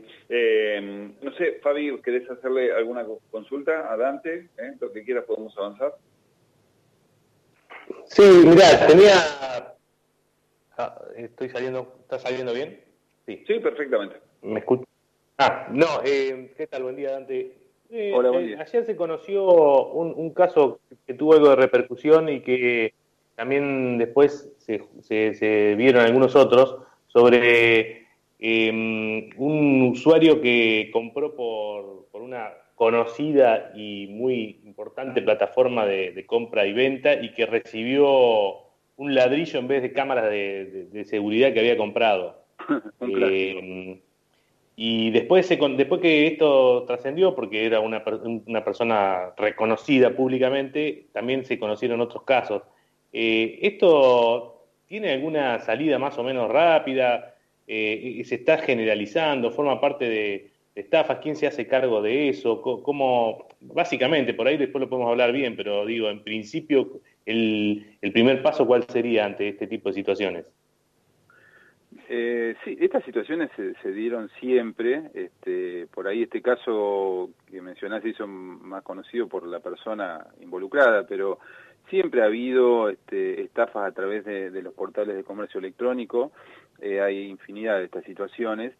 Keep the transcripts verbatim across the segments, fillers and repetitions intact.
Bien. Eh, no sé, Fabi, ¿querés hacerle alguna consulta a Dante? ¿Eh? Lo que quieras podemos avanzar. Sí, mirá, tenía... Ah, estoy saliendo... ¿Está saliendo bien? Sí. Sí, perfectamente. ¿Me escucha? Ah, no, eh, ¿qué tal? Buen día, Dante. Eh, Hola, buen eh, día. ayer se conoció un, un caso que tuvo algo de repercusión y que también después se, se, se vieron algunos otros sobre eh, un usuario que compró por, por una conocida y muy importante plataforma de, de compra y venta y que recibió un ladrillo en vez de cámaras de, de, de seguridad que había comprado. Un clásico. Eh, y después, se, después que esto trascendió, porque era una, una persona reconocida públicamente, también se conocieron otros casos. Eh, ¿Esto tiene alguna salida más o menos rápida? Eh, ¿Se está generalizando? ¿Forma parte de, de estafas? ¿Quién se hace cargo de eso? ¿Cómo? Básicamente, por ahí después lo podemos hablar bien, pero digo, en principio, el, el primer paso, ¿cuál sería ante este tipo de situaciones? Eh, sí, estas situaciones se, se dieron siempre. Este, por ahí este caso que mencionás se hizo más conocido por la persona involucrada, pero siempre ha habido este, estafas a través de, de los portales de comercio electrónico. Eh, hay infinidad de estas situaciones.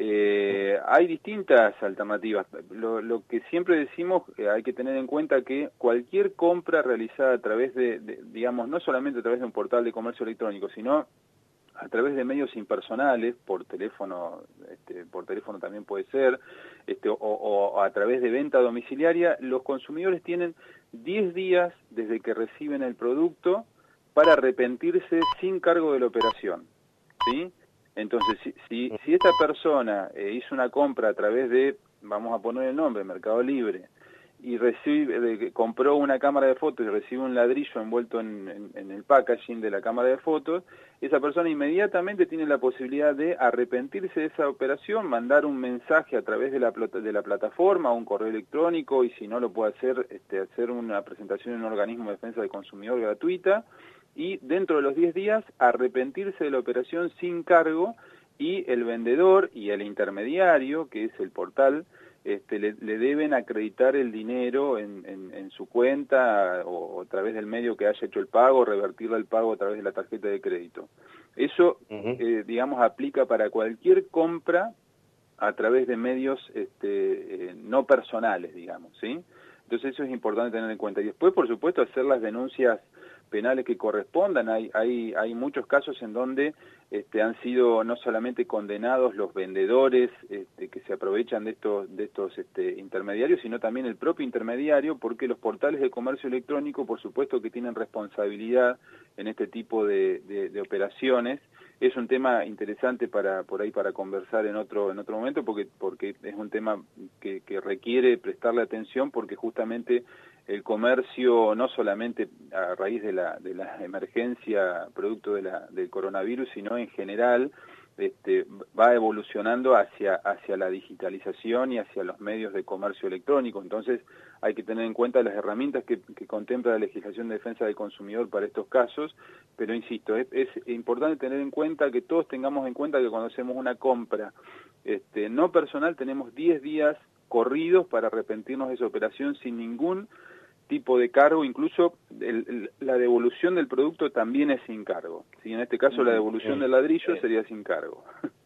Eh, hay distintas alternativas. Lo, lo que siempre decimos, eh, hay que tener en cuenta que cualquier compra realizada a través de, de, digamos, no solamente a través de un portal de comercio electrónico, sino a través de medios impersonales, por teléfono, este, por teléfono también puede ser, este, o, o a través de venta domiciliaria, los consumidores tienen diez días desde que reciben el producto para arrepentirse sin cargo de la operación, ¿sí? Entonces, si, si, si esta persona eh, hizo una compra a través de, vamos a poner el nombre, Mercado Libre, y recibe, eh, compró una cámara de fotos y recibe un ladrillo envuelto en, en, en el packaging de la cámara de fotos, esa persona inmediatamente tiene la posibilidad de arrepentirse de esa operación, mandar un mensaje a través de la, de la plataforma, un correo electrónico, y si no lo puede hacer, este, hacer una presentación en un organismo de defensa del consumidor gratuita, y dentro de los diez días arrepentirse de la operación sin cargo, y el vendedor y el intermediario, que es el portal, Este, le, le deben acreditar el dinero en, en, en su cuenta o, o a través del medio que haya hecho el pago, revertirle el pago a través de la tarjeta de crédito. Eso, Uh-huh. eh, digamos, aplica para cualquier compra a través de medios este, eh, no personales, digamos, ¿sí? Entonces eso es importante tener en cuenta. Y después, por supuesto, hacer las denuncias penales que correspondan. Hay, hay, hay muchos casos en donde este, han sido no solamente condenados los vendedores este, que se aprovechan de estos, de estos este, intermediarios, sino también el propio intermediario, porque los portales de comercio electrónico, por supuesto que tienen responsabilidad en este tipo de, de, de operaciones. Es un tema interesante para por ahí para conversar en otro en otro momento, porque porque es un tema que, que requiere prestarle atención, porque justamente el comercio, no solamente a raíz de la de la emergencia producto de la del coronavirus, sino en general, este, va evolucionando hacia hacia la digitalización y hacia los medios de comercio electrónico. Entonces hay que tener en cuenta las herramientas que, que contempla la legislación de defensa del consumidor para estos casos, pero insisto, es, es importante tener en cuenta que todos tengamos en cuenta que cuando hacemos una compra este, no personal tenemos diez días corridos para arrepentirnos de esa operación sin ningún tipo de cargo, incluso el, el, la devolución del producto también es sin cargo. ¿Sí? En este caso la devolución del ladrillo sería sin cargo.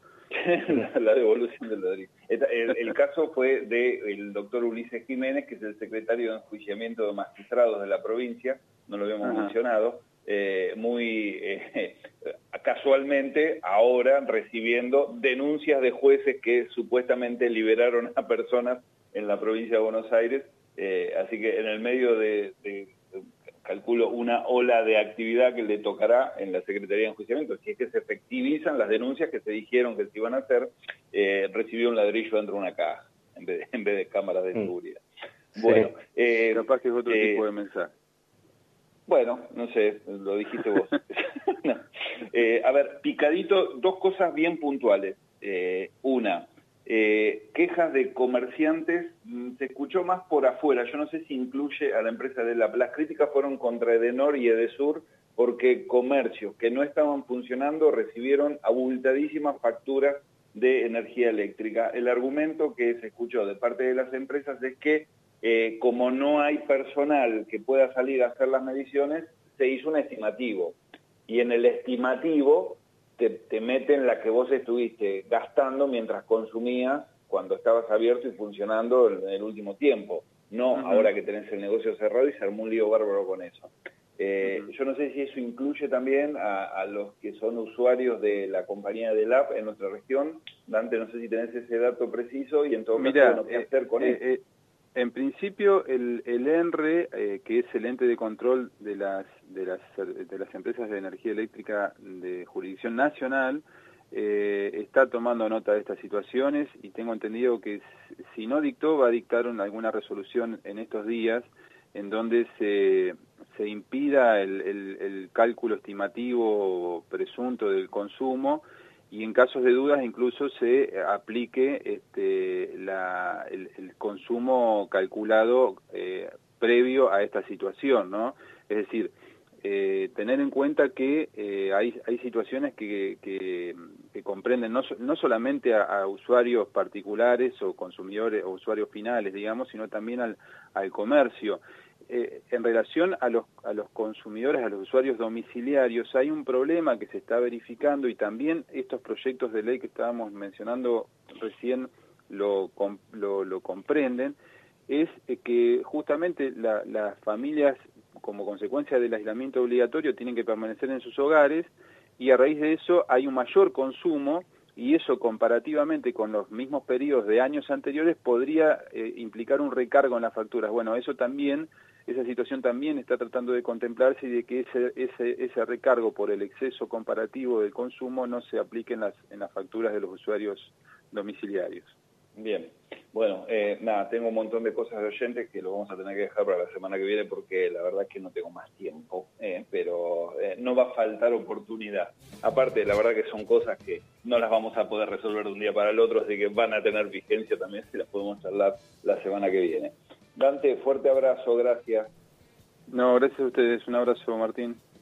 la, la devolución del ladrillo. El, el caso fue del doctor Ulises Jiménez, que es el secretario de enjuiciamiento de magistrados de la provincia, no lo habíamos Ajá. mencionado, eh, muy eh, casualmente ahora recibiendo denuncias de jueces que supuestamente liberaron a personas en la provincia de Buenos Aires, eh, así que en el medio de, de, de calculo una ola de actividad que le tocará en la Secretaría de Enjuiciamiento, si es que se efectivizan las denuncias que se dijeron que se iban a hacer, eh, recibió un ladrillo dentro de una caja, en vez de, en vez de cámaras de seguridad. Sí. Bueno, eh, capaz que es otro eh, tipo de mensaje. Bueno, no sé, lo dijiste vos. no. eh, a ver, picadito, dos cosas bien puntuales. Eh, una, eh, quejas de comerciantes, mmm, se escuchó más por afuera, yo no sé si incluye a la empresa de la... Las críticas fueron contra Edenor y Edesur porque comercios que no estaban funcionando recibieron abultadísimas facturas de energía eléctrica. El argumento que se escuchó de parte de las empresas es que eh, como no hay personal que pueda salir a hacer las mediciones, se hizo un estimativo. Y en el estimativo te, te meten la que vos estuviste gastando mientras consumías cuando estabas abierto y funcionando en el último tiempo. No uh-huh. ahora que tenés el negocio cerrado y se armó un lío bárbaro con eso. Eh, uh-huh. Yo no sé si eso incluye también a, a los que son usuarios de la compañía del app en nuestra región. Dante, no sé si tenés ese dato preciso y en todo Mirá, caso, bueno, ¿qué eh, hacer con eh, eso? Eh, en principio, el, el E N R E, eh, que es el ente de control de las, de, las, de las empresas de energía eléctrica de jurisdicción nacional, eh, está tomando nota de estas situaciones y tengo entendido que si no dictó, va a dictar alguna resolución en estos días en donde se, se impida el, el, el cálculo estimativo presunto del consumo y en casos de dudas incluso se aplique este, la, el, el consumo calculado eh, previo a esta situación, ¿no? Es decir, eh, tener en cuenta que eh, hay, hay situaciones que, que, que comprenden no, no solamente a, a usuarios particulares o consumidores o usuarios finales, digamos, sino también al, al comercio. Eh, en relación a los, a los consumidores, a los usuarios domiciliarios, hay un problema que se está verificando y también estos proyectos de ley que estábamos mencionando recién lo, lo, lo comprenden, es que justamente la, las familias, como consecuencia del aislamiento obligatorio, tienen que permanecer en sus hogares y a raíz de eso hay un mayor consumo y eso comparativamente con los mismos periodos de años anteriores podría eh, implicar un recargo en las facturas. Bueno, eso también, esa situación también está tratando de contemplarse y de que ese, ese, ese recargo por el exceso comparativo del consumo no se aplique en las, en las facturas de los usuarios domiciliarios. Bien, bueno, eh, nada, tengo un montón de cosas de oyentes que lo vamos a tener que dejar para la semana que viene porque la verdad es que no tengo más tiempo, eh, pero eh, no va a faltar oportunidad. Aparte, la verdad que son cosas que no las vamos a poder resolver de un día para el otro, así que van a tener vigencia también si las podemos charlar la semana que viene. Dante, fuerte abrazo, gracias. No, gracias a ustedes, un abrazo, Martín.